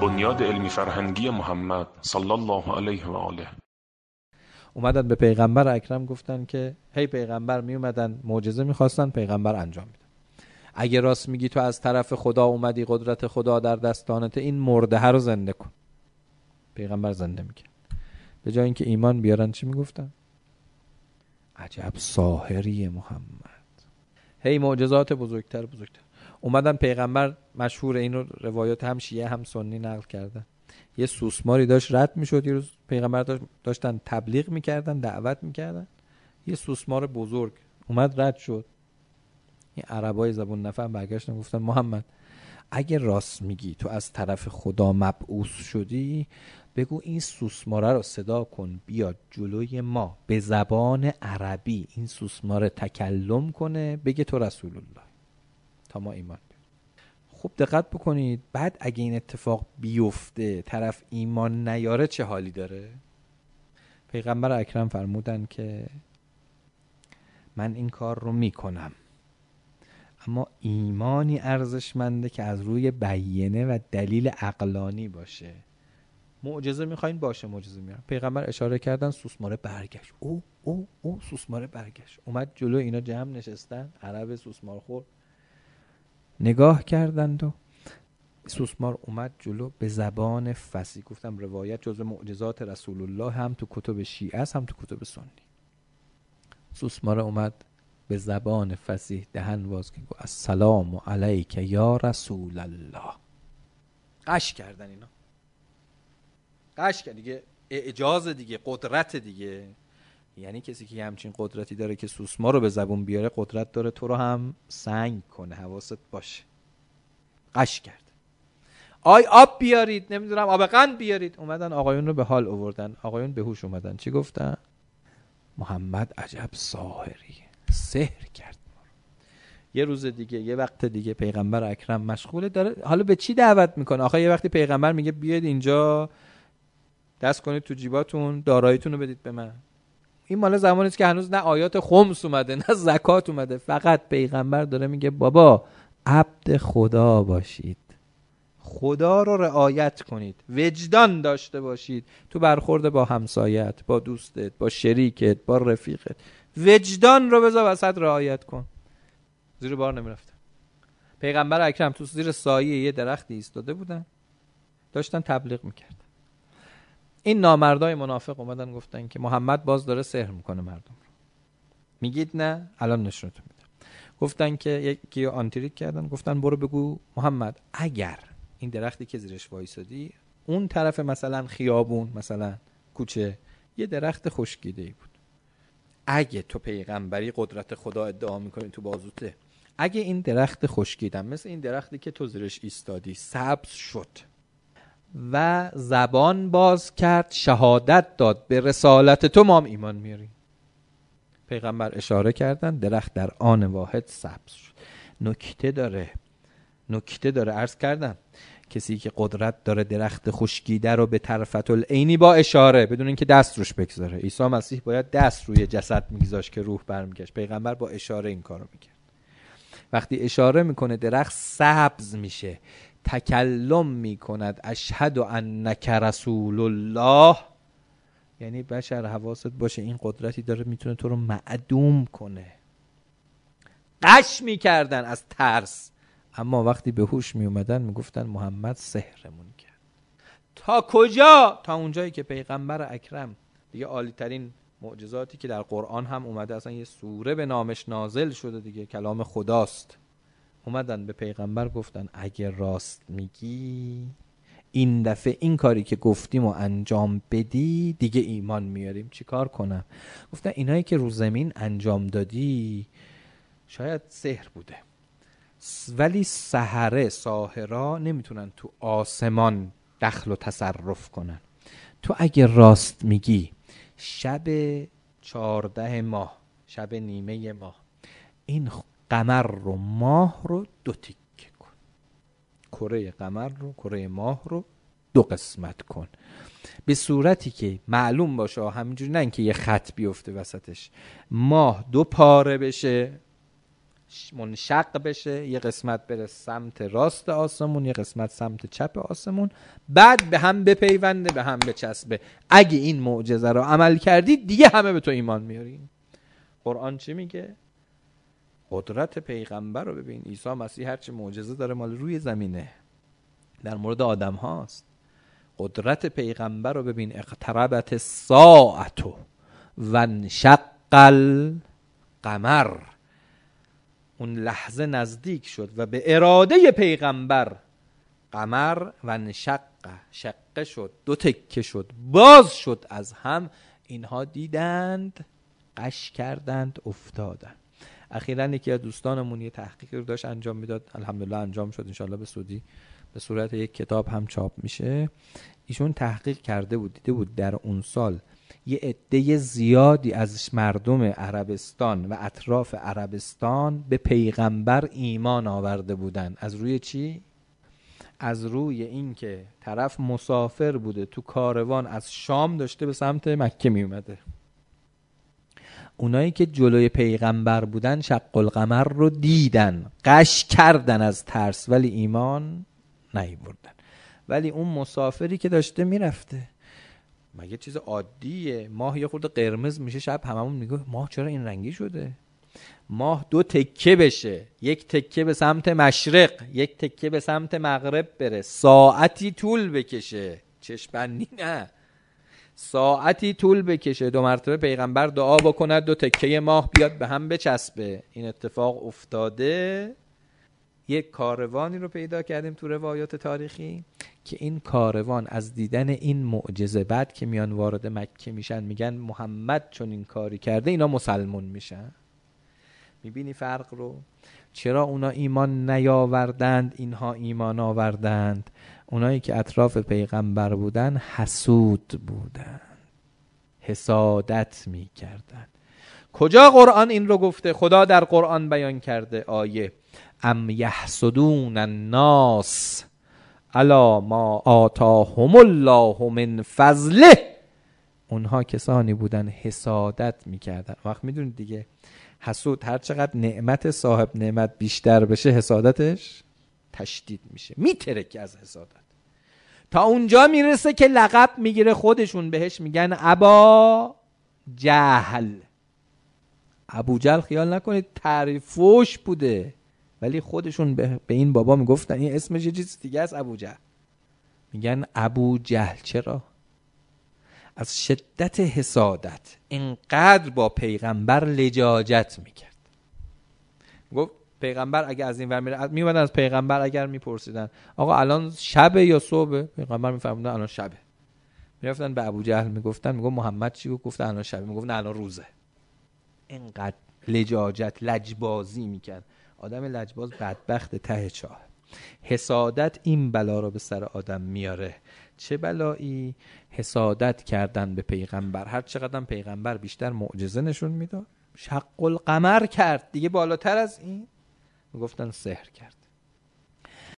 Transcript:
بنیاد علمی فرهنگی محمد صلی الله علیه و آله. اومدن به پیغمبر اکرم گفتن که هی پیغمبر می اومدن معجزه میخواستن، پیغمبر انجام میدن. اگه راست میگی تو از طرف خدا اومدی، قدرت خدا در دستانته، این مرده رو زنده کن. پیغمبر زنده میکرد. به جای اینکه ایمان بیارن چی میگفتن؟ عجب ساحری محمد. هی معجزات بزرگتر. اومدن پیغمبر، مشهور این رو روایات هم شیعه هم سنی نقل کردن، یه سوسماری داشت رد میشد. یه روز پیغمبر داشتن تبلیغ میکردن، دعوت میکردن، یه سوسمار بزرگ اومد رد شد. این عربای زبون نفهم برگشتن گفتن محمد اگه راست میگی تو از طرف خدا مبعوث شدی، بگو این سوسماره رو صدا کن بیاد جلوی ما، به زبان عربی این سوسماره تکلم کنه، بگه تو رسول الله، تا ما ایمان بیاریم. خوب دقت بکنید. بعد اگه این اتفاق بیفته طرف ایمان نیاره چه حالی داره؟ پیغمبر اکرم فرمودن که من این کار رو میکنم، اما ایمانی ارزشمنده که از روی بیینه و دلیل عقلانی باشه. معجزه میخواین؟ باشه معجزه میارم. پیغمبر اشاره کردن، سوسماره برگشت. او سوسماره برگشت، اومد جلو اینا جمع نشستن، عرب سوسمار خور نگاه کردند و سوسمار اومد جلو به زبان فصیح. گفتم روایت جزو معجزات رسول الله هم تو کتب شیعه است هم تو کتب سنی. سوسمار اومد به زبان فصیح دهن باز که گفت السلام علیک یا رسول الله. قش کردن اینا، قش کرد دیگه، اعجاز دیگه، قدرت دیگه. یعنی کسی که همچین قدرتی داره که سوسمار رو به زبون بیاره، قدرت داره تو رو هم سنگ کنه، حواست باشه. قش کرد. آب بیارید، نمیدونم آب قند بیارید. اومدن آقایون رو به حال آوردن، آقایون به هوش اومدن. چی گفتن؟ محمد عجب ساحریه، سحر کرد. یه روز دیگه، یه وقت دیگه پیغمبر اکرم مشغوله، داره حالا به چی دعوت میکنه؟ آخه یه وقتی پیغمبر میگه بیاید اینجا دست کنید تو جیباتون، داراییتون رو بدید به من. این مال زمانی است که هنوز نه آیات خمس اومده نه زکات اومده. فقط پیغمبر داره میگه بابا عبد خدا باشید، خدا رو رعایت کنید، وجدان داشته باشید تو برخورد با همسایت، با دوستت، با شریکت، با رفیقت. وجدان رو بذار وسط، رعایت کن. زیر بار نمیرفتن. پیغمبر اکرم تو زیر سایه یه درختی ایستاده بودن، داشتن تبلیغ میکردن. این نامردای منافق اومدن گفتن که محمد باز داره سحر میکنه مردم رو. میگید نه؟ الان نشونتون میدم. گفتن که یکی آنتریک کردن، گفتن برو بگو محمد اگر این درختی که زیرش وایسادی، اون طرف مثلا خیابون، مثلا کوچه، یه درخت خشکیده‌ای بود، اگه تو پیغمبری قدرت خدا ادعا میکنی تو بازوته، اگه این درخت خشکیدم مثل این درختی که تو زیرش ایستادی سبز شد و زبان باز کرد، شهادت داد به رسالت تو، ما هم ایمان میاریم. پیغمبر اشاره کردن، درخت در آن واحد سبز شد. نکته داره عرض کردم. کسی که قدرت داره درخت خشکیده رو به طرفت العینی با اشاره، بدون اینکه دست روش بگذاره. عیسی مسیح باید دست روی جسد میگذاشت که روح برمیگشت، پیغمبر با اشاره این کارو میکرد. وقتی اشاره میکنه درخت سبز میشه، تکلم میکند اشهد انک رسول الله، یعنی بشر حواست باشه این قدرتی داره میتونه تو رو معدوم کنه. قش میکردن از ترس، اما وقتی به هوش میومدن میگفتن محمد سحرمون کرد. تا کجا؟ تا اونجایی که پیغمبر اکرم دیگه عالی ترین معجزاتی که در قرآن هم اومده، اصلا یه سوره به نامش نازل شده دیگه، کلام خداست. اومدن به پیغمبر گفتن اگه راست میگی این دفعه این کاری که گفتیم و انجام بدی، دیگه ایمان میاریم. چی کار کنم؟ گفتن اینایی که رو زمین انجام دادی شاید سحر بوده، ولی ساحرا نمیتونن تو آسمان دخل و تصرف کنن. تو اگه راست میگی شب 14 ماه، شب نیمه ماه، این قمر رو ماه رو 2 تیکه کن، کره قمر رو کره ماه رو 2 قسمت کن، به صورتی که معلوم باشه همینجوری، نه اینکه یه خط بیفته وسطش، ماه 2 پاره بشه، منشق بشه، یه قسمت بره سمت راست آسمون، یه قسمت سمت چپ آسمون، بعد به هم بپیونده، به هم بچسبه. اگه این معجزه رو عمل کردی دیگه همه به تو ایمان میارین. قرآن چی میگه؟ قدرت پیغمبر رو ببین. عیسی مسیح هرچی معجزه داره مال روی زمینه، در مورد آدم هاست. قدرت پیغمبر رو ببین. اقتربت الساعة و انشق القمر، اون لحظه نزدیک شد و به اراده پیغمبر قمر و انشق، شقه شد، دو تکه شد، باز شد از هم. اینها دیدند، قش کردند، افتادند. اخیراً یکی از دوستانمون یه تحقیق رو داشت انجام میداد، الحمدلله انجام شد، انشالله به سودی به صورت یک کتاب هم چاپ میشه. ایشون تحقیق کرده بود، دیده بود در اون سال یه عده زیادی از مردم عربستان و اطراف عربستان به پیغمبر ایمان آورده بودن. از روی چی؟ از روی این که طرف مسافر بوده، تو کاروان از شام داشته به سمت مکه می اومده. اونایی که جلوی پیغمبر بودن شق القمر رو دیدن، قش کردن از ترس، ولی ایمان نیاوردن. ولی اون مسافری که داشته میرفته، مگه چیز عادیه ماه یه خورده قرمز میشه شب هممون میگه ماه چرا این رنگی شده؟ ماه دو تکه بشه، یک تکه به سمت مشرق، یک تکه به سمت مغرب بره، ساعتی طول بکشه، چشم‌بندی نه، ساعتی طول بکشه، 2 مرتبه پیغمبر دعا بکند 2 تکه ماه بیاد به هم بچسبه. این اتفاق افتاده. یک کاروانی رو پیدا کردیم تو روایات تاریخی که این کاروان از دیدن این معجزه، بعد که میان وارد مکه میشن میگن محمد چون این کاری کرده، اینا مسلمون میشن. میبینی فرق رو؟ چرا اونا ایمان نیاوردند، اینها ایمان آوردند؟ اونایی که اطراف پیغمبر بودن حسود بودن، حسادت میکردن. کجا قرآن این رو گفته؟ خدا در قرآن بیان کرده آیه ام یحسدون الناس علی ما آتاهم الله من فضله. اونها کسانی بودن حسادت میکردن. وقت میدونید دیگه حسود هر چقدر نعمت صاحب نعمت بیشتر بشه حسادتش تشدید میشه، میترکه از حسادت تا اونجا میرسه که لقب میگیره، خودشون بهش میگن ابا جهل. ابو جهل خیال نکنید تعریفوش بوده، ولی خودشون به این بابا میگفتن این اسمش یه چیز دیگه است، ابو جهل. میگن ابو جهل. چرا؟ از شدت حسادت اینقدر با پیغمبر لجاجت میکرد. گفت پیغمبر اگه از این ور میره، میومدن از پیغمبر اگر میپرسیدن آقا الان شبه یا صبح، پیغمبر میفهمیدن الان شبه. میرفتن به ابو جهل میگفتن، میگفت محمد چی گفت؟ الان شبه. میگفت نه الان روزه. اینقدر لجاجت، لجبازی میکرد. آدم لجباز بدبخت ته چاه. حسادت این بلا رو به سر آدم میاره. چه بلایی؟ حسادت کردن به پیغمبر. هر چقدر پیغمبر بیشتر معجزه نشون میداد، شق القمر کرد دیگه، بالاتر از این میگفتن سحر کرد.